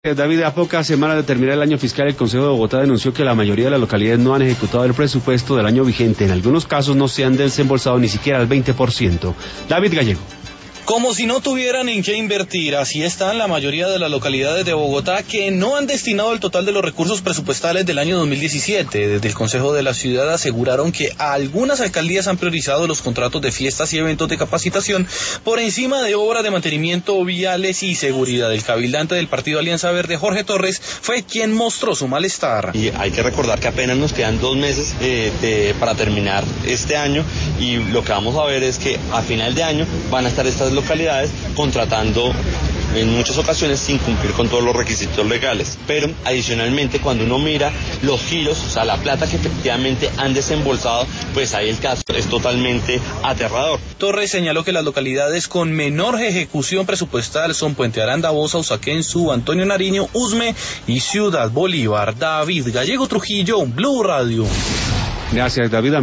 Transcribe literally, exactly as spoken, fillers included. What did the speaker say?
David, a pocas semanas de terminar el año fiscal, el Consejo de Bogotá denunció que la mayoría de las localidades no han ejecutado el presupuesto del año vigente. En algunos casos no se han desembolsado ni siquiera el veinte por ciento. David Gallego. Como si no tuvieran en qué invertir, así están la mayoría de las localidades de Bogotá que no han destinado el total de los recursos presupuestales del año dos mil diecisiete. Desde el Consejo de la Ciudad aseguraron que algunas alcaldías han priorizado los contratos de fiestas y eventos de capacitación por encima de obras de mantenimiento viales y seguridad. El cabildante del Partido Alianza Verde, Jorge Torres, fue quien mostró su malestar. Y hay que recordar que apenas nos quedan dos meses eh, de, para terminar este año, y lo que vamos a ver es que a final de año van a estar estas localidades contratando en muchas ocasiones sin cumplir con todos los requisitos legales. Pero adicionalmente, cuando uno mira los giros, o sea, la plata que efectivamente han desembolsado, pues ahí el caso es totalmente aterrador. Torres señaló que las localidades con menor ejecución presupuestal son Puente Aranda, Bosa, Usaquén, Suba, Antonio Nariño, Usme y Ciudad Bolívar. David Gallego Trujillo, Blue Radio. Gracias, David.